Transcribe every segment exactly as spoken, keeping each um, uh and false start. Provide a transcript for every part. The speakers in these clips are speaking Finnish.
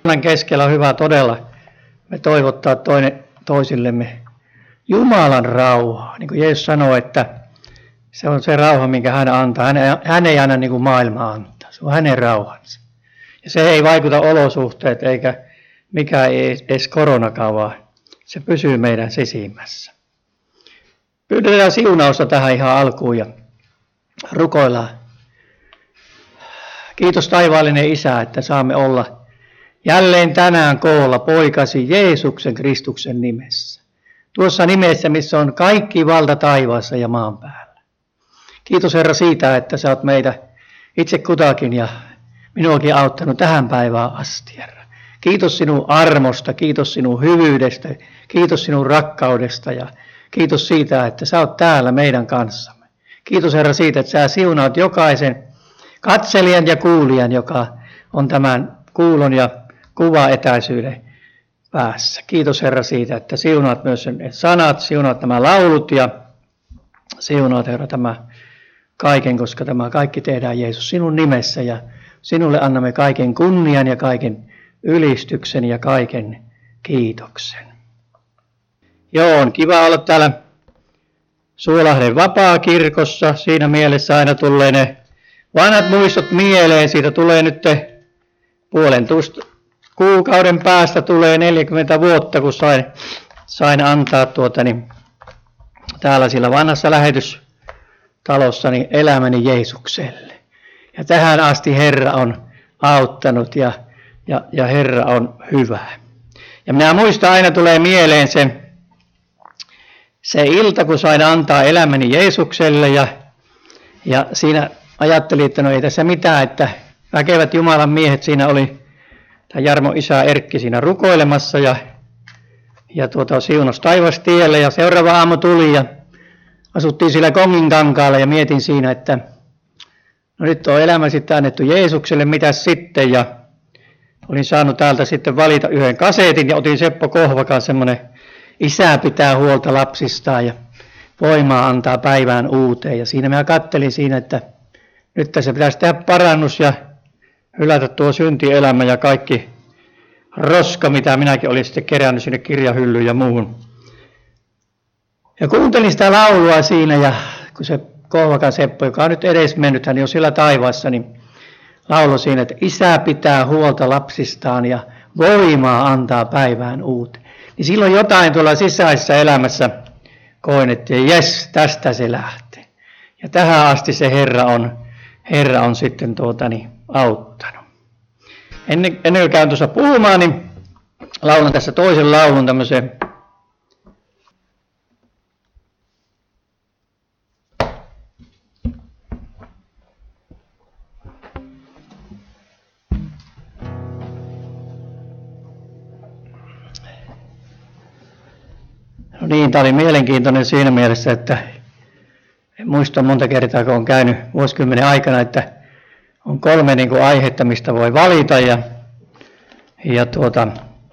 keskellä on hyvä todella me toivottaa toinen toisillemme Jumalan rauhaa. Niin kuin Jeesus sanoi, että se on se rauha, minkä hän antaa. Hän, hän ei anna niin kuin maailma antaa. Se on hänen rauhansa. Ja se ei vaikuta olosuhteet eikä mikään edes koronakaan, vaan se pysyy meidän sisimmässä. Pyydetään siunausta tähän ihan alkuun ja rukoillaan. Kiitos taivaallinen Isä, että saamme olla jälleen tänään koolla poikasi Jeesuksen Kristuksen nimessä. Tuossa nimessä, missä on kaikki valta taivaassa ja maan päällä. Kiitos Herra siitä, että sä oot meitä itse kutakin ja minuakin auttanut tähän päivään asti, Herra. Kiitos sinun armosta, kiitos sinun hyvyydestä, kiitos sinun rakkaudesta ja kiitos siitä, että sä oot täällä meidän kanssamme. Kiitos Herra siitä, että sä siunaat jokaisen katselijan ja kuulijan, joka on tämän kuulon ja kuvaetäisyyden päässä. Kiitos Herra siitä, että siunaat myös ne sanat, siunaat nämä laulut ja siunaat Herra tämä kaiken, koska tämä kaikki tehdään Jeesus sinun nimessä ja sinulle annamme kaiken kunnian ja kaiken ylistyksen ja kaiken kiitoksen. Joo, on kiva olla täällä Suolahden Vapaakirkossa. Siinä mielessä aina tulee ne vanhat muistot mieleen. Siitä tulee nyt puolentoista kuukauden päästä tulee neljäkymmentä vuotta, kun sain, sain antaa tuota, niin, täällä sillä vanhassa lähetystalossani elämäni Jeesukselle. Ja tähän asti Herra on auttanut ja, ja, ja Herra on hyvä. Ja minä muistan, aina tulee mieleen se, se ilta, kun sain antaa elämäni Jeesukselle ja, ja siinä ajattelin, että no ei tässä mitään, että väkevät Jumalan miehet siinä oli, tämä Jarmo isä Erkki siinä rukoilemassa ja, ja tuota, siunos taivastielle ja seuraava aamu tuli ja asuttiin sillä Konginkankaalla ja mietin siinä, että no nyt on elämä sitten annettu Jeesukselle, mitäs sitten, ja olin saanut täältä sitten valita yhden kasetin ja otin Seppo Kohvakan semmoinen Isä pitää huolta lapsistaan ja voimaa antaa päivään uuteen. Ja siinä mä kattelin siinä, että nyt tässä pitäisi tehdä parannus ja hylätä tuo syntielämä ja kaikki roska, mitä minäkin olin sitten kerännyt sinne kirjahyllyyn ja muuhun. Ja kuuntelin sitä laulua siinä ja kun se Kohvakan Seppo, joka on nyt edes mennyt, hän jo sillä taivaassa, niin lauloi siinä, että Isä pitää huolta lapsistaan ja voimaa antaa päivään uuteen. Niin silloin jotain tuolla sisäisessä elämässä koin, että jes, tästä se lähtee. Ja tähän asti se Herra on, Herra on sitten tuotani auttanut. Ennen, ennen kuin käyn tuossa puhumaan, niin laulan tässä toisen laulun tämmöisen No niin, tämä oli mielenkiintoinen siinä mielessä, että en muista monta kertaa, kun olen käynyt vuosikymmenen aikana, että on kolme niin kuin aihetta, mistä voi valita. Ja, ja, tuota,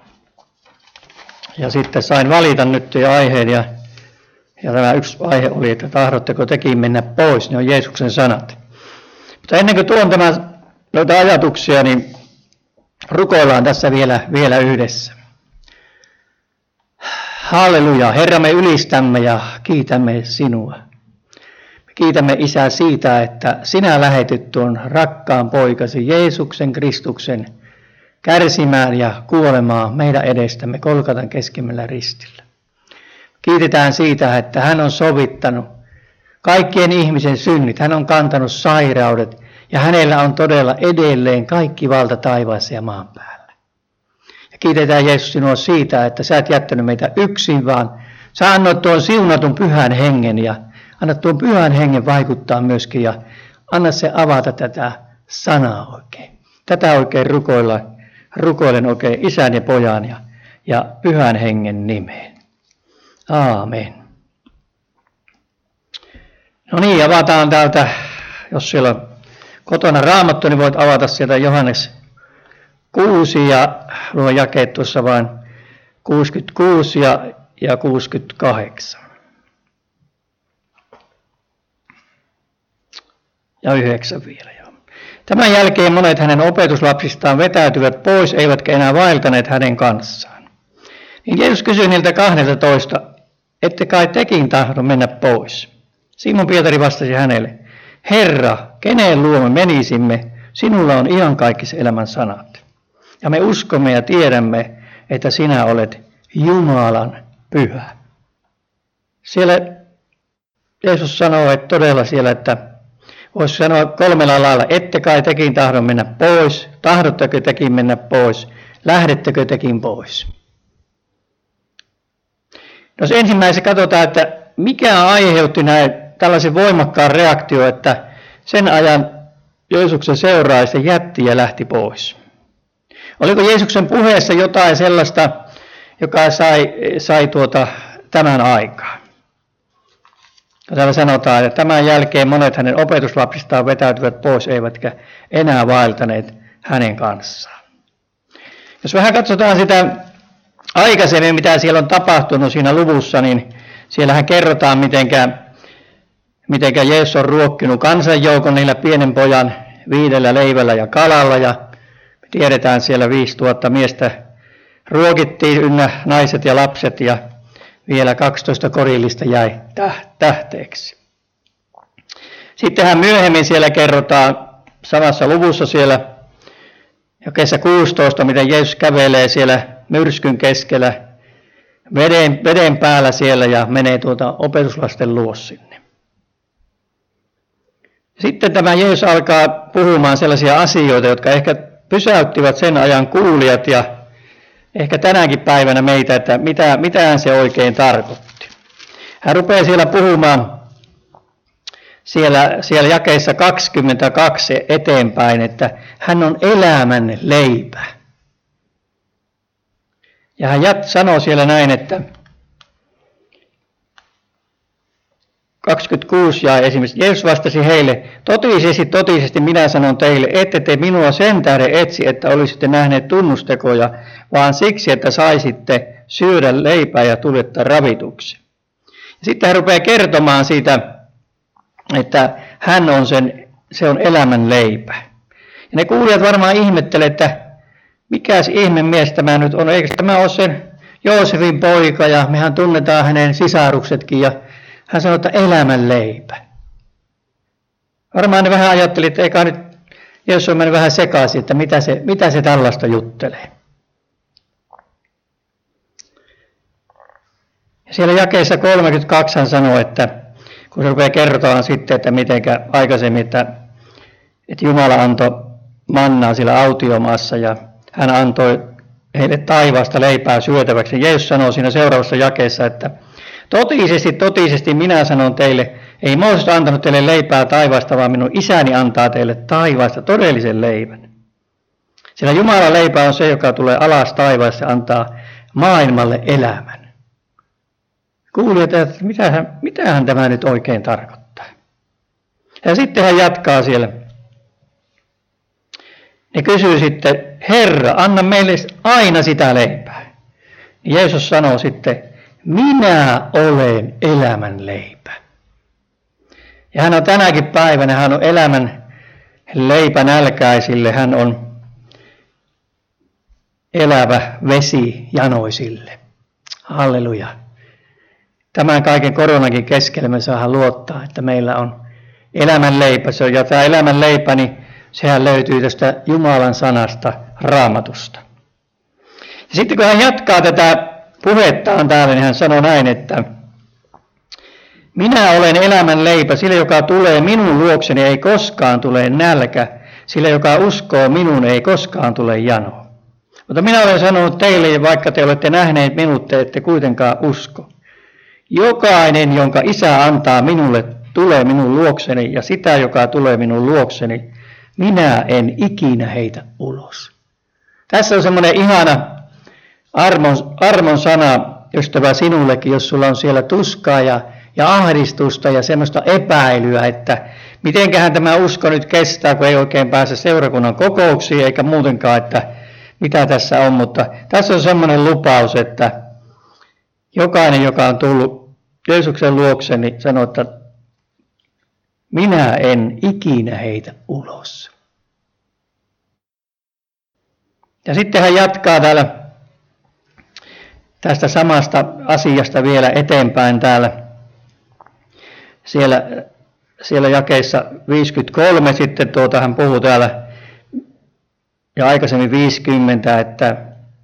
ja sitten sain valita nyt jo aiheen. Ja, ja tämä yksi aihe oli, että tahdotteko tekin mennä pois, ne on Jeesuksen sanat. Mutta ennen kuin tuon tämän noita ajatuksia, niin rukoillaan tässä vielä, vielä yhdessä. Halleluja, Herra, me ylistämme ja kiitämme sinua. Me kiitämme Isä siitä, että sinä lähetit tuon rakkaan poikasi Jeesuksen Kristuksen kärsimään ja kuolemaan meidän edestämme Golgatan keskimmällä ristillä. Kiitetään siitä, että hän on sovittanut kaikkien ihmisen synnit, hän on kantanut sairaudet ja hänellä on todella edelleen kaikki valta taivaassa ja maan päällä. Kiitetään Jeesus sinua siitä, että sä et jättänyt meitä yksin, vaan sä annoit tuon siunatun pyhän hengen ja annat tuon pyhän hengen vaikuttaa myöskin ja anna se avata tätä sanaa oikein. Tätä oikein rukoilla, rukoilen oikein Isän ja Pojan ja, ja pyhän hengen nimeen. Aamen. No niin, avataan täältä, jos siellä on kotona Raamattu, niin voit avata sieltä Johannes kuusi ja nuo jakeet tuossa vain kuusikymmentäkuusi ja, ja kuusikymmentäkahdeksan. Ja yhdeksän vielä, joo. Tämän jälkeen monet hänen opetuslapsistaan vetäytyvät pois, eivätkä enää vaeltaneet hänen kanssaan. Niin Jeesus kysyi niiltä kahdeltatoista, ette kai tekin tahdo mennä pois? Simon Pietari vastasi hänelle, Herra, kenen luo me menisimme? Sinulla on iankaikkisen elämän sanat. Ja me uskomme ja tiedämme, että sinä olet Jumalan pyhä. Siellä Jeesus sanoo, että todella siellä, että voisi sanoa kolmella lailla, ette kai tekin tahdo mennä pois, tahdotteko tekin mennä pois, lähdettekö tekin pois. Jos ensimmäisenä katsotaan, että mikä aiheutti näin tällaisen voimakkaan reaktio, että sen ajan Jeesuksen seuraaja jätti ja lähti pois. Oliko Jeesuksen puheessa jotain sellaista, joka sai, sai tuota, tämän aikaan? Täällä sanotaan, että tämän jälkeen monet hänen opetuslapsistaan vetäytyvät pois, eivätkä enää vaeltaneet hänen kanssaan. Jos vähän katsotaan sitä aikaisemmin, mitä siellä on tapahtunut siinä luvussa, niin siellähän kerrotaan, mitenkä, mitenkä Jeesus on ruokkinut kansanjoukon niillä pienen pojan viidellä leivällä ja kalalla. Ja me tiedetään, siellä viisituhatta miestä ruokittiin, ynnä naiset ja lapset, ja vielä kaksitoista korillista jäi tähteeksi. Sittenhän myöhemmin siellä kerrotaan samassa luvussa siellä jakeessa kuusitoista, miten Jeesus kävelee siellä myrskyn keskellä veden, veden päällä siellä ja menee tuota opetuslasten luo sinne. Sitten tämä Jeesus alkaa puhumaan sellaisia asioita, jotka ehkä pysäyttivät sen ajan kuulijat ja ehkä tänäkin päivänä meitä, että mitä, mitähän se oikein tarkoitti. Hän rupeaa siellä puhumaan siellä, siellä jakeessa kaksikymmentäkaksi eteenpäin, että hän on elämän leipä. Ja hän jat, sanoo siellä näin, että kaksikymmentäkuusi ja esimerkiksi Jeesus vastasi heille, totisesti, totisesti minä sanon teille, ette te minua sen tähden etsi, että olisitte nähneet tunnustekoja, vaan siksi, että saisitte syödä leipää ja tuletta ravituksi. Ja sitten hän rupeaa kertomaan siitä, että hän on sen, se on elämän leipä. Ja ne kuulijat varmaan ihmettelevät, että mikäs ihme mies tämä nyt on, eikö tämä ole sen Joosefin poika ja mehän tunnetaan hänen sisaruksetkin ja hän sanoi, että elämän leipä. Varmaan ne vähän ajatteli, että eikä nyt Jeesus on mennyt vähän sekaisin, että mitä se, mitä se tällaista juttelee. Ja siellä jakeessa kolmekymmentäkaksi hän sanoi, että kun se rupeaa kertomaan sitten, että mitenkä aikaisemmin, että, että Jumala antoi mannaa sillä autiomaassa ja hän antoi heille taivaasta leipää syötäväksi. Jeesus sanoo siinä seuraavassa jakeessa, että totisesti, totisesti minä sanon teille, ei Mooses antanut teille leipää taivaasta, vaan minun isäni antaa teille taivaasta todellisen leivän. Sillä Jumalan leipä on se, joka tulee alas taivaasta ja antaa maailmalle elämän. Kuulijat, että mitähän, mitähän tämä nyt oikein tarkoittaa. Ja sitten hän jatkaa siellä. Ne kysyy sitten, Herra, anna meille aina sitä leipää. Jeesus sanoo sitten, minä olen elämän leipä. Ja hän on tänäkin päivänä, hän on elämän leipä nälkäisille, hän on elävä vesi janoisille. Halleluja. Tämän kaiken koronankin keskellä me saadaan luottaa, että meillä on elämän leipä. Ja tämä elämän leipä, niin sehän löytyy tästä Jumalan sanasta, Raamatusta. Ja sitten kun hän jatkaa tätä puhettaan täällä, niin hän sanoi näin, että minä olen elämän leipä, sille joka tulee minun luokseni ei koskaan tule nälkä, sille joka uskoo minun ei koskaan tule jano. Mutta minä olen sanonut teille, vaikka te olette nähneet minut, te ette kuitenkaan usko. Jokainen, jonka Isä antaa minulle, tulee minun luokseni, ja sitä, joka tulee minun luokseni, minä en ikinä heitä ulos. Tässä on semmoinen ihana armon, armon sana, ystävä sinullekin, jos sulla on siellä tuskaa ja, ja ahdistusta ja semmoista epäilyä, että mitenköhän tämä usko nyt kestää, kun ei oikein pääse seurakunnan kokouksiin eikä muutenkaan, että mitä tässä on. Mutta tässä on semmoinen lupaus, että jokainen, joka on tullut Jeesuksen luokse, niin sanoo, että minä en ikinä heitä ulos. Ja sitten hän jatkaa täällä tästä samasta asiasta vielä eteenpäin täällä. Siellä, siellä jakeissa viisikymmentäkolme sitten tuota, hän puhuu täällä ja aikaisemmin viisikymmentä, että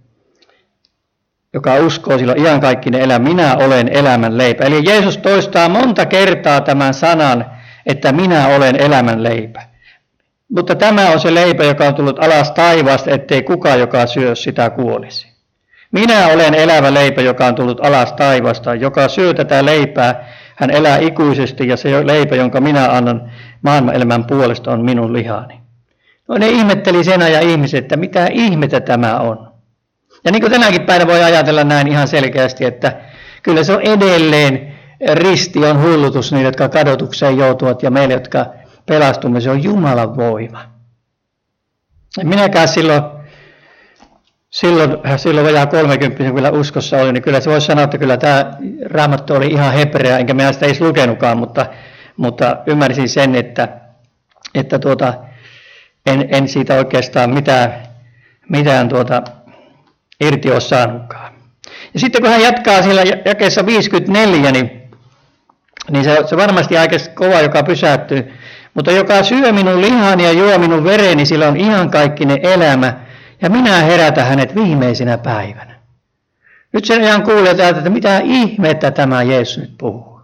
joka uskoo silloin iankaikkinen elä, minä olen elämän leipä. Eli Jeesus toistaa monta kertaa tämän sanan, että minä olen elämän leipä. Mutta tämä on se leipä, joka on tullut alas taivaasta, ettei kukaan, joka syö sitä, kuolisi. Minä olen elävä leipä, joka on tullut alas taivaasta. Joka syö tätä leipää, hän elää ikuisesti, ja se leipä, jonka minä annan maailman elämän puolesta, on minun lihani. No ne ihmetteli sen ajan ihmiset, että mitä ihmettä tämä on. Ja niin kuin tänäkin päivänä voi ajatella näin ihan selkeästi, että kyllä se on edelleen risti on hullutus niille, jotka kadotukseen joutuvat, ja meille, jotka pelastumme, se on Jumalan voima. Ja minäkään silloin, silloin, silloin vajaa kolmekymppisen kyllä uskossa oli, niin kyllä se voisi sanoa, että kyllä tämä Raamattu oli ihan hebrea, enkä minä sitä edes lukenutkaan, mutta, mutta ymmärsin sen, että, että tuota, en, en siitä oikeastaan mitään, mitään tuota, irti ole saanutkaan. Ja sitten kun hän jatkaa siellä jakeessa viisikymmentäneljä, niin, niin se, se varmasti aika kova, joka pysähtyy. Mutta joka syö minun lihani ja juo minun vereni, sillä on iankaikkinen elämä, ja minä herätän hänet viimeisenä päivänä. Nyt sen ajan kuulee täältä, että mitä ihmettä tämä Jeesus nyt puhuu.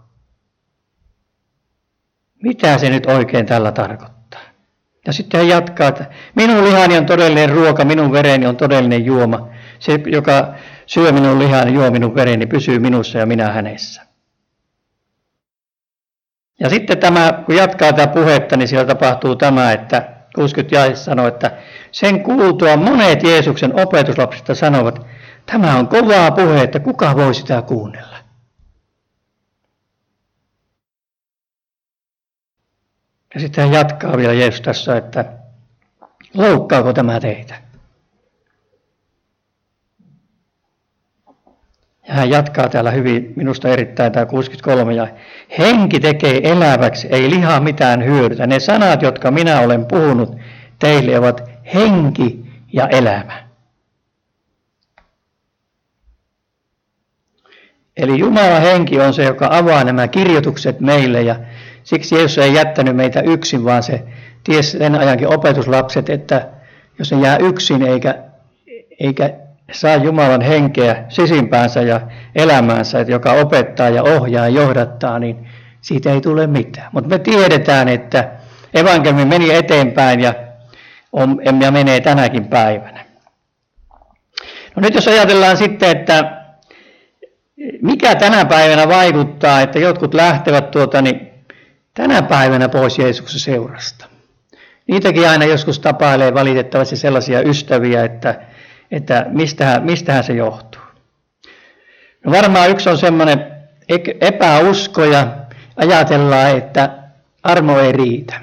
Mitä se nyt oikein tällä tarkoittaa? Ja sitten hän jatkaa, että minun lihani on todellinen ruoka, minun vereni on todellinen juoma. Se, joka syö minun lihani ja juo minun vereni, pysyy minussa ja minä hänessä. Ja sitten tämä, kun jatkaa tätä puhetta, niin siellä tapahtuu tämä, että kuusikymmentä jae sanoo, että sen kuultua monet Jeesuksen opetuslapsista sanovat, tämä on kovaa puhe, että kuka voi sitä kuunnella. Ja sitten hän jatkaa vielä Jeesus tässä, että loukkaako tämä teitä? Ja hän jatkaa täällä hyvin, minusta erittäin tämä kuusikymmentäkolme, ja henki tekee eläväksi, ei liha mitään hyödytä. Ne sanat, jotka minä olen puhunut teille, ovat henki ja elämä. Eli Jumalan henki on se, joka avaa nämä kirjoitukset meille, ja siksi Jeesus ei jättänyt meitä yksin, vaan se tiesi sen ajankin opetuslapset, että jos ne jää yksin eikä, eikä saa Jumalan henkeä sisimpäänsä ja elämäänsä, joka opettaa ja ohjaa ja johdattaa, niin siitä ei tule mitään. Mutta me tiedetään, että evankeliumi meni eteenpäin ja, on, ja menee tänäkin päivänä. No nyt jos ajatellaan sitten, että mikä tänä päivänä vaikuttaa, että jotkut lähtevät tuota, niin tänä päivänä pois Jeesuksen seurasta. Niitäkin aina joskus tapailee valitettavasti sellaisia ystäviä, että että mistähän, mistähän se johtuu. No varmaan yksi on semmoinen epäusko ja ajatellaan, että armo ei riitä.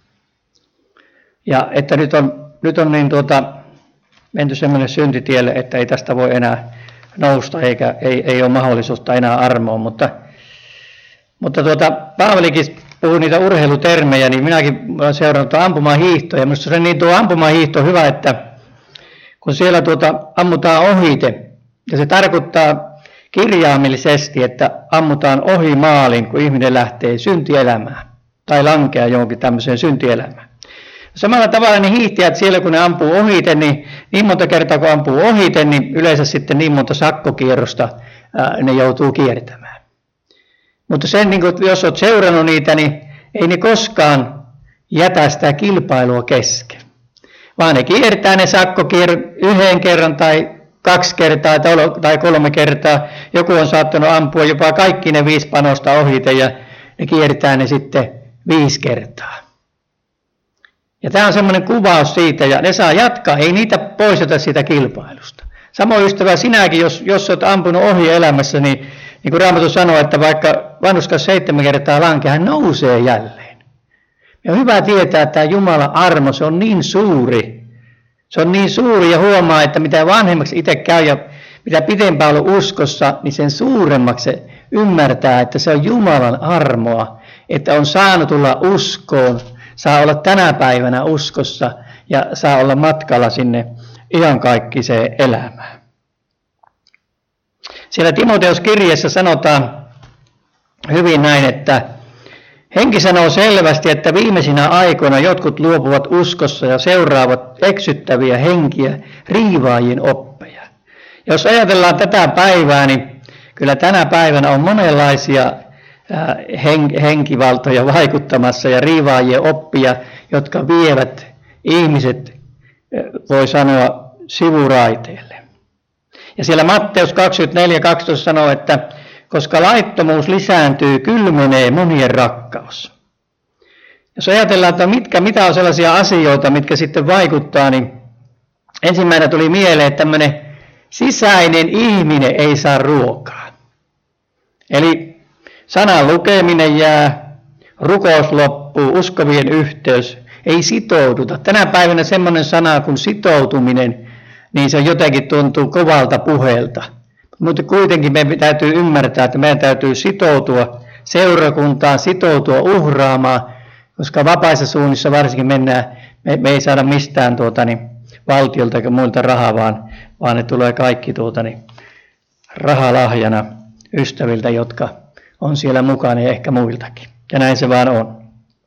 Ja että nyt on, nyt on niin tuota, menty semmoinen syntitielle, että ei tästä voi enää nousta eikä ei, ei ole mahdollisuutta enää armoon. Mutta, mutta tuota, Paavalikin puhuu niitä urheilutermejä, niin minäkin olen seurannut ampumahiihtoa. Ja minusta se niin tuo ampumahiihto on hyvä, että kun siellä tuota ammutaan ohite, ja se tarkoittaa kirjaimellisesti, että ammutaan ohi maalin, kun ihminen lähtee syntielämään, tai lankeaa johonkin tämmöiseen syntielämään. Samalla tavalla ne hiihtäjät siellä, kun ne ampuu ohite, niin niin monta kertaa kun ampuu ohite, niin yleensä sitten niin monta sakkokierrosta ää, ne joutuu kiertämään. Mutta sen, niin kun, jos olet seurannut niitä, niin ei ne koskaan jätä sitä kilpailua kesken. Vaan ne kiertää ne sakkokierrot yhden kerran tai kaksi kertaa tai kolme kertaa. Joku on saattanut ampua jopa kaikki ne viisi panosta ohite ja ne kiertää ne sitten viisi kertaa. Ja tämä on semmoinen kuvaus siitä ja ne saa jatkaa, ei niitä poisteta siitä kilpailusta. Samoin ystävä sinäkin, jos, jos olet ampunut ohi elämässä, niin, niin kuin Raamattu sanoo, että vaikka vanhuskas seitsemän kertaa lankee, hän nousee jälleen. Ja on hyvä tietää, että tämä Jumalan armo, se on niin suuri. Se on niin suuri ja huomaa, että mitä vanhemmaksi itse käy ja mitä pitempään on uskossa, niin sen suuremmaksi se ymmärtää, että se on Jumalan armoa. Että on saanut tulla uskoon, saa olla tänä päivänä uskossa ja saa olla matkalla sinne iankaikkiseen elämään. Siellä Timoteus-kirjeessä sanotaan hyvin näin, että henki sanoo selvästi, että viimeisinä aikoina jotkut luopuvat uskossa ja seuraavat eksyttäviä henkiä, riivaajien oppeja. Jos ajatellaan tätä päivää, niin kyllä tänä päivänä on monenlaisia henkivaltoja vaikuttamassa ja riivaajien oppia, jotka vievät ihmiset, voi sanoa, sivuraiteille. Ja siellä Matteus kaksikymmentäneljä kaksitoista sanoo, että koska laittomuus lisääntyy, kylmenee monien rakkaus. Jos ajatellaan, että mitkä, mitä on sellaisia asioita, mitkä sitten vaikuttaa, niin ensimmäinen tuli mieleen, että tämmöinen sisäinen ihminen ei saa ruokaa. Eli sanan lukeminen jää, rukous loppuu, uskovien yhteys, ei sitouduta. Tänä päivänä semmoinen sana kuin sitoutuminen, niin se jotenkin tuntuu kovalta puheelta. Mutta kuitenkin meidän täytyy ymmärtää, että meidän täytyy sitoutua seurakuntaan, sitoutua uhraamaan, koska vapaissa suunnissa varsinkin mennään, me, me ei saada mistään tuota, niin, valtiolta eikä muilta rahaa, vaan, vaan ne tulee kaikki tuota, niin, rahalahjana ystäviltä, jotka on siellä mukana ja ehkä muiltakin. Ja näin se vaan on.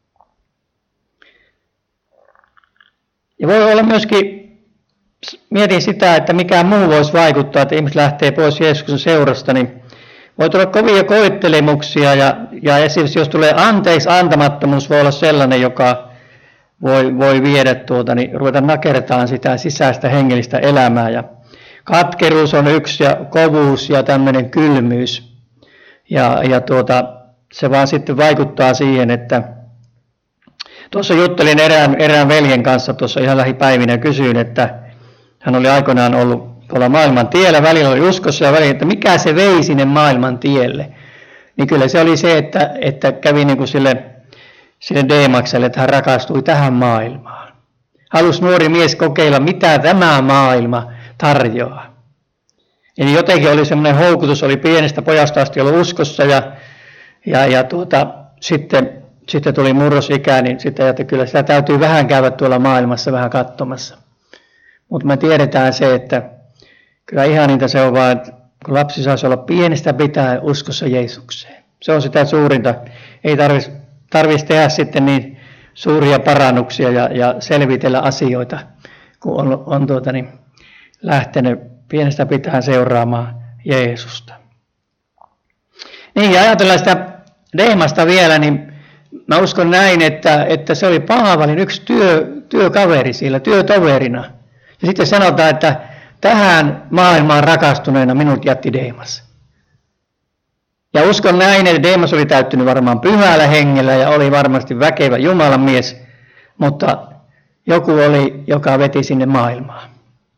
Ja voi olla myöskin, mietin sitä, että mikä muu voisi vaikuttaa, että ihmiset lähtee pois Jeesuksen seurasta, niin voi tulla kovia koettelemuksia ja, ja esimerkiksi jos tulee anteeksi antamattomuus, voi olla sellainen, joka voi, voi viedä tuota, niin ruveta nakertaan sitä sisäistä hengellistä elämää. Ja katkeruus on yksi ja kovuus ja tämmöinen kylmyys. Ja, ja tuota, se vaan sitten vaikuttaa siihen, että tuossa juttelin erään, erään veljen kanssa tuossa ihan lähipäivinä ja kysyin, että hän oli aikoinaan ollut tuolla maailman tiellä, välillä oli uskossa ja välillä, että mikä se vei sinne maailman tielle. Niin kyllä se oli se, että, että kävi niin kuin sille, sille Deemakselle, että hän rakastui tähän maailmaan. Halusi nuori mies kokeilla, mitä tämä maailma tarjoaa. Eli jotenkin oli semmoinen houkutus, oli pienestä pojasta asti ollut uskossa ja, ja, ja tuota, sitten, sitten tuli murrosikä, niin sitten ajattelin, että kyllä sitä täytyy vähän käydä tuolla maailmassa vähän katsomassa. Mutta me tiedetään se, että kyllä ihaninta se on vaan, että kun lapsi saisi olla pienestä pitäen uskossa Jeesukseen. Se on sitä suurinta. Ei tarvitsisi tarvits tehdä sitten niin suuria parannuksia ja, ja selvitellä asioita, kun on, on tuota niin, lähtenyt pienestä pitäen seuraamaan Jeesusta. Niin, ja ajatellaan sitä Deemasta vielä, niin mä uskon näin, että, että se oli Paavalin yksi työ, työkaveri siellä, työtoverina. Ja sitten sanotaan, että tähän maailmaan rakastuneena minut jätti Deemas. Ja uskon näin, että Deemas oli täyttynyt varmaan pyhällä hengellä ja oli varmasti väkevä Jumalan mies, mutta joku oli, joka veti sinne maailmaan.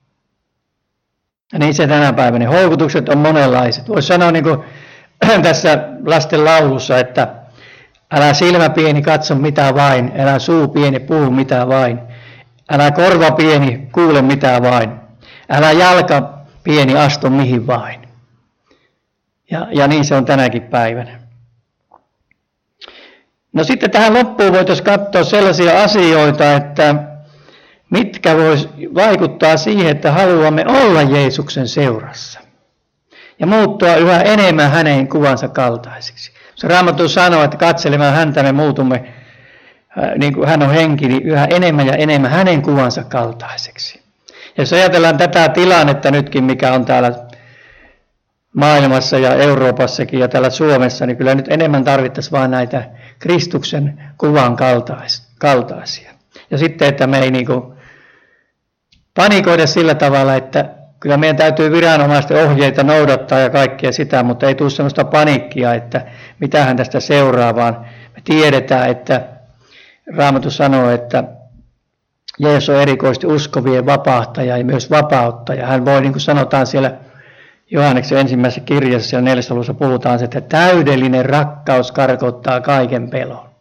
Ja niin se tänä päivänä. Houkutukset on monenlaiset. Voisi sanoa niin kuin tässä lasten laulussa, että älä silmä pieni katso mitä vain, älä suu pieni puhu mitä vain, älä korva pieni kuule mitä vain, älä jalka pieni astu mihin vain. Ja, ja niin se on tänäkin päivänä. No sitten tähän loppuun voitaisiin katsoa sellaisia asioita, että mitkä vois vaikuttaa siihen, että haluamme olla Jeesuksen seurassa ja muuttua yhä enemmän hänen kuvansa kaltaisiksi. Se Raamattu sanoo, että katselemaan häntä me muutumme, niin kuin hän on henki, niin yhä enemmän ja enemmän hänen kuvansa kaltaiseksi. Ja jos ajatellaan tätä tilannetta nytkin, mikä on täällä maailmassa ja Euroopassakin ja täällä Suomessa, niin kyllä nyt enemmän tarvittaisiin vain näitä Kristuksen kuvan kaltaisia. Ja sitten, että me ei niin kuin panikoida sillä tavalla, että kyllä meidän täytyy viranomaisten ohjeita noudattaa ja kaikkea sitä, mutta ei tule sellaista paniikkia, että mitähän tästä seuraa, vaan me tiedetään, että Raamattu sanoo, että Jeesus on erikoisesti uskovien vapahtaja ja myös vapauttaja. Hän voi, niin kuin sanotaan siellä Johanneksen ensimmäisessä kirjassa ja neljässä luvussa puhutaan, että täydellinen rakkaus karkottaa kaiken pelon.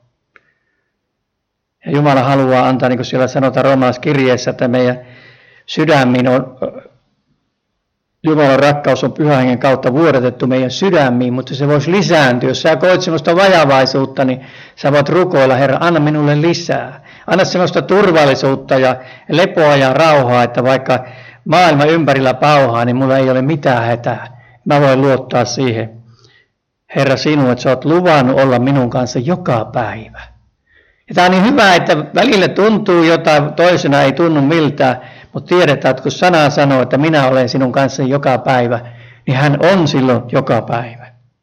Ja Jumala haluaa antaa, niin kuin siellä sanotaan roomalaiskirjeessä, että meidän sydämiin on, Jumalan rakkaus on Pyhän Hengen kautta vuodatettu meidän sydämiin, mutta se voisi lisääntyä. Jos sä koet sellaista vajavaisuutta, niin sä voit rukoilla, Herra, anna minulle lisää. Anna sellaista turvallisuutta ja lepoa ja rauhaa, että vaikka maailma ympärillä pauhaa, niin mulla ei ole mitään hätää. Mä voin luottaa siihen, Herra, sinun, että sä oot luvannut olla minun kanssa joka päivä. Ja tämä on niin hyvä, että välillä tuntuu jotain, toisena ei tunnu miltään, mutta tiedetään, että kun sana sanoo, että minä olen sinun kanssa joka päivä, niin hän on silloin joka päivä.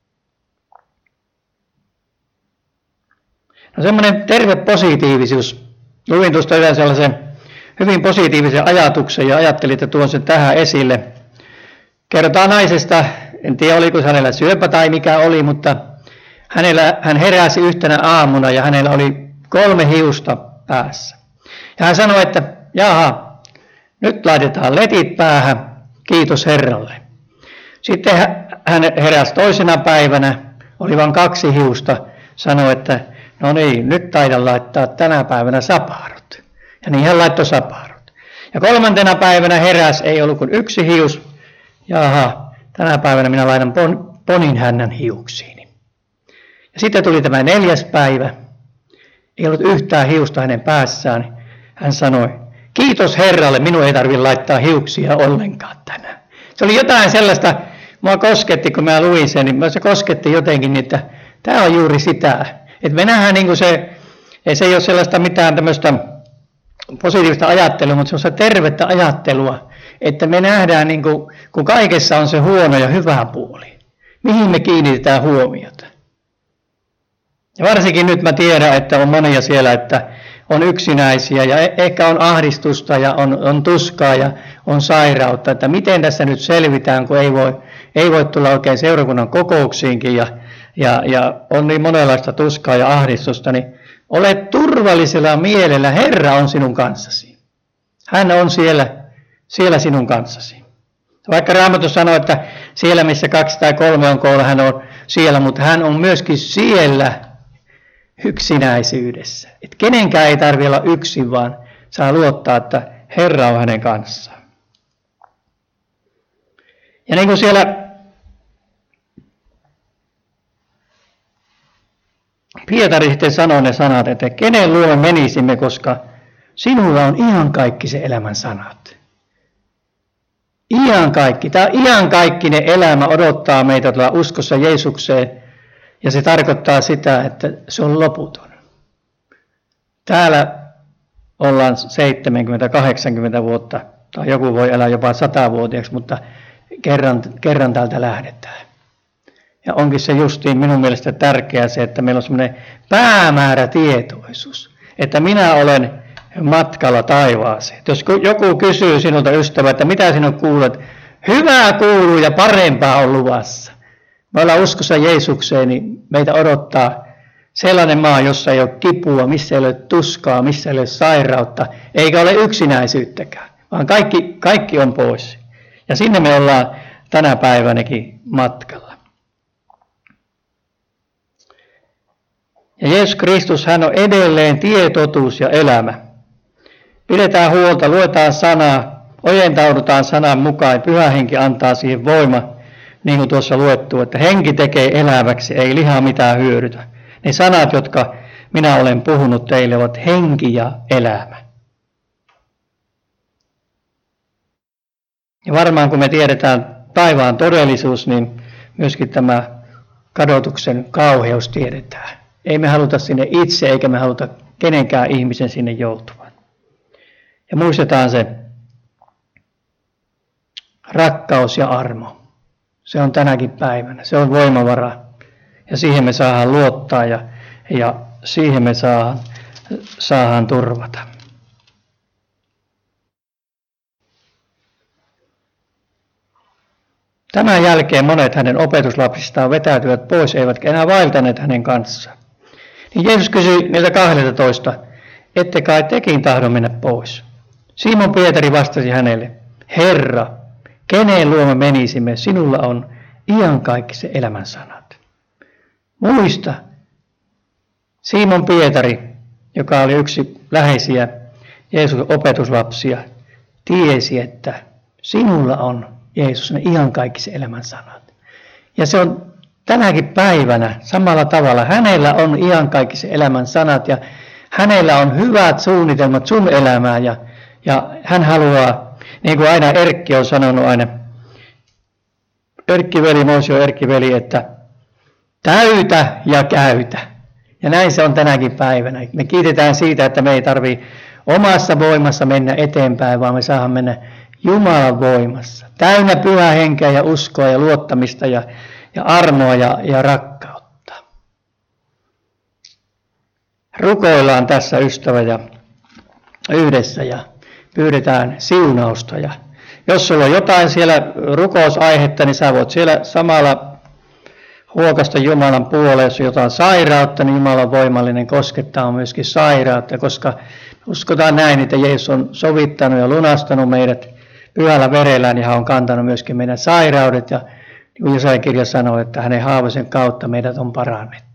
No semmoinen terve positiivisuus. Luin tuosta yhden sellaisen hyvin positiivisen ajatuksen ja ajattelin, että tuon sen tähän esille. Kerrotaan naisesta, en tiedä oliko hänellä syöpä tai mikä oli, mutta hänellä, hän heräsi yhtenä aamuna ja hänellä oli kolme hiusta päässä. Ja hän sanoi, että jaha, nyt laitetaan letit päähän, kiitos Herralle. Sitten hän heräsi toisena päivänä, oli vain kaksi hiusta, sanoi, että no niin, nyt taidan laittaa tänä päivänä saparot. Ja niin hän laittoi saparot. Ja kolmantena päivänä heräsi, ei ollut kuin yksi hius. Jaha, tänä päivänä minä laitan pon, ponin hännän hiuksiini. Ja sitten tuli tämä neljäs päivä. Ei ollut yhtään hiusta hänen päässään. Hän sanoi, kiitos Herralle, minun ei tarvitse laittaa hiuksia ollenkaan tänään. Se oli jotain sellaista, mua kosketti, kun mä luin sen, niin se kosketti jotenkin, että tämä on juuri sitä. Että me nähdään niin kuin se, se ei ole sellaista mitään tämmöistä positiivista ajattelua, mutta se on se tervettä ajattelua, että me nähdään, niin kuin, kun kaikessa on se huono ja hyvä puoli. Mihin me kiinnitetään huomiota? Ja varsinkin nyt mä tiedän, että on monia siellä, että on yksinäisiä ja ehkä on ahdistusta ja on, on tuskaa ja on sairautta, että miten tässä nyt selvitään, kun ei voi, ei voi tulla oikein seurakunnan kokouksiinkin ja, ja, ja on niin monenlaista tuskaa ja ahdistusta, niin ole turvallisella mielellä, Herra on sinun kanssasi. Hän on siellä, siellä sinun kanssasi. Vaikka Raamattu sanoo, että siellä missä kaksi tai kolme on koolla, hän on siellä, mutta hän on myöskin siellä yksinäisyydessä. Et kenenkään ei tarvitse olla yksin, vaan saa luottaa, että Herra on hänen kanssaan. Ja niin kuin siellä Pietari sitten sanoi ne sanat, että kenen luo menisimme, koska sinulla on ihan kaikki se elämän sanat. Ihan kaikki. Tämä ihan kaikkinen elämä odottaa meitä tuolla uskossa Jeesukseen. Ja se tarkoittaa sitä, että se on loputon. Täällä ollaan seitsemänkymmentä kahdeksankymmentä vuotta, tai joku voi elää jopa satavuotiaaksi, mutta kerran, kerran täältä lähdetään. Ja onkin se justiin minun mielestä tärkeää se, että meillä on semmoinen päämäärätietoisuus, että minä olen matkalla taivaaseen. Jos joku kysyy sinulta, ystävä, että mitä sinun kuulet, hyvää kuuluu ja parempaa on luvassa. Me ollaan uskossa Jeesukseen, niin meitä odottaa sellainen maa, jossa ei ole kipua, missä ei ole tuskaa, missä ei ole sairautta, eikä ole yksinäisyyttäkään, vaan kaikki, kaikki on pois. Ja sinne me ollaan tänä päivänäkin matkalla. Ja Jeesus Kristus, hän on edelleen tie, totuus ja elämä. Pidetään huolta, luetaan sanaa, ojentaudutaan sanan mukaan, Pyhä Henki antaa siihen voima. Niin kuin tuossa luettu, että henki tekee eläväksi, ei liha mitään hyödytä. Ne sanat, jotka minä olen puhunut teille, ovat henki ja elämä. Ja varmaan kun me tiedetään taivaan todellisuus, niin myöskin tämä kadotuksen kauheus tiedetään. Ei me haluta sinne itse, eikä me haluta kenenkään ihmisen sinne joutuvan. Ja muistetaan se rakkaus ja armo. Se on tänäkin päivänä. Se on voimavara. Ja siihen me saadaan luottaa ja, ja siihen me saadaan, saadaan turvata. Tämän jälkeen monet hänen opetuslapsistaan vetäytyvät pois, eivätkä enää vaeltaneet hänen kanssaan. Niin Jeesus kysyi niiltä kahdelletoista, ette kai tekin tahdo mennä pois. Simon Pietari vastasi hänelle, Herra, kenen luo me menisimme, sinulla on iankaikkisen elämän sanat. Muista, Simon Pietari, joka oli yksi läheisiä Jeesuksen opetuslapsia, tiesi, että sinulla on Jeesus ne iankaikkisen elämän sanat. Ja se on tänäkin päivänä samalla tavalla. Hänellä on iankaikkisen elämän sanat ja hänellä on hyvät suunnitelmat sun elämään ja, ja hän haluaa Niin kuin aina Erkki on sanonut aina, Erkki-veli, Moisio Erkki-veli, että täytä ja käytä. Ja näin se on tänäkin päivänä. Me kiitetään siitä, että me ei tarvitse omassa voimassa mennä eteenpäin, vaan me saadaan mennä Jumalan voimassa. Täynnä pyhää henkeä ja uskoa ja luottamista ja, ja armoa ja, ja rakkautta. Rukoillaan tässä ystävä ja yhdessä ja pyydetään siunausta. Ja jos sulla on jotain siellä rukousaihetta, niin sä voit siellä samalla huokasta Jumalan puoleen. Jos on jotain sairautta, niin Jumalan voimallinen koskettaa myöskin sairautta, koska uskotaan näin, että Jeesus on sovittanut ja lunastanut meidät pyhällä verellään ja hän on kantanut myöskin meidän sairaudet. Ja niin kuin Jesajan kirja sanoo, että hänen haavoisen kautta meidät on parannettu.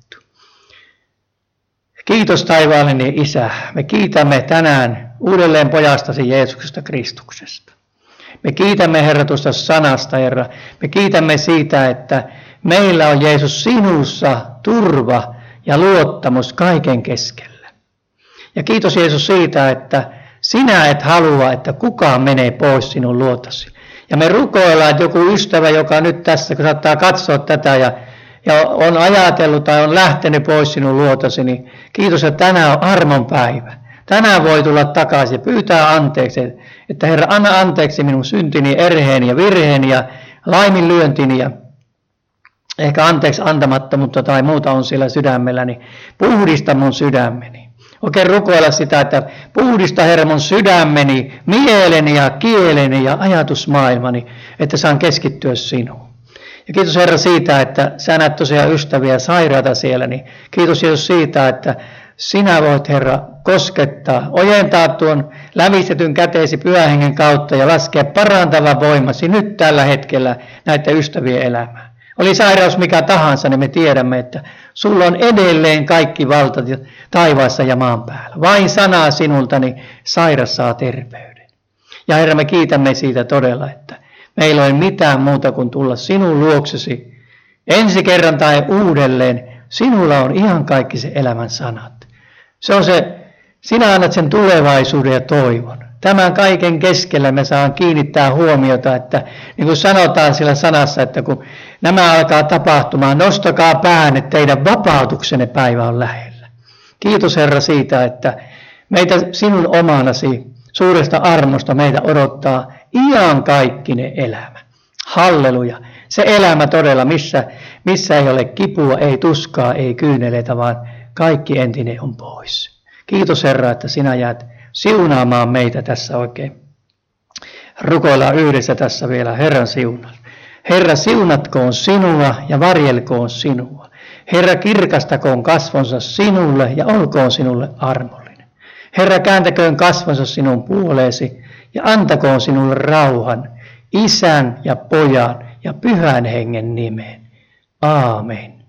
Kiitos taivaallinen Isä. Me kiitämme tänään uudelleen pojastasi Jeesuksesta Kristuksesta. Me kiitämme, Herra, tuosta sanasta, Herra. Me kiitämme siitä, että meillä on Jeesus sinussa turva ja luottamus kaiken keskellä. Ja kiitos Jeesus siitä, että sinä et halua, että kukaan menee pois sinun luotasi. Ja me rukoillaan, että joku ystävä, joka nyt tässä, kun saattaa katsoa tätä ja, ja on ajatellut tai on lähtenyt pois sinun luotasi, niin kiitos, että tänään on armon päivä. Tänään voi tulla takaisin ja pyytää anteeksi, että Herra, anna anteeksi minun syntini, erheeni ja virheeni ja laiminlyöntini ja ehkä anteeksi antamattomuutta tai muuta on siellä sydämelläni. Puhdista mun sydämeni. Oikein rukoilla sitä, että puhdista Herra mun sydämeni, mieleni ja kieleni ja ajatusmaailmani, että saan keskittyä sinuun. Ja kiitos Herra siitä, että sä näet tosiaan ystäviä sairaata siellä, niin kiitos Jeesus siitä, että sinä voit Herra koskettaa, ojentaa tuon lävistetyn käteesi pyhän hengen kautta ja laskea parantavan voimasi nyt tällä hetkellä näiden ystävien elämää. Oli sairaus mikä tahansa, niin me tiedämme, että sulla on edelleen kaikki valtat taivaassa ja maan päällä. Vain sanaa sinulta, niin sairas saa terveyden. Ja Herra, me kiitämme siitä todella, että meillä ei ole mitään muuta kuin tulla sinun luoksesi ensi kerran tai uudelleen. Sinulla on ihan kaikki se elämän sanat. Se on se, sinä annat sen tulevaisuuden ja toivon. Tämän kaiken keskellä me saan kiinnittää huomiota, että niin kuin sanotaan sillä sanassa, että kun nämä alkaa tapahtumaan, nostakaa pään, että teidän vapautuksenne päivä on lähellä. Kiitos Herra siitä, että meitä sinun omanasi suuresta armosta meitä odottaa iankaikkinen elämä. Halleluja. Se elämä todella, missä, missä ei ole kipua, ei tuskaa, ei kyyneleitä, vaan kaikki entinen on pois. Kiitos Herra, että sinä jäät siunaamaan meitä tässä oikein. Rukoillaan yhdessä tässä vielä Herran siunan. Herra, siunatkoon sinua ja varjelkoon sinua. Herra, kirkastakoon kasvonsa sinulle ja olkoon sinulle armollinen. Herra, kääntäköön kasvonsa sinun puoleesi ja antakoon sinulle rauhan, Isän ja Pojan ja Pyhän Hengen nimeen. Aamen.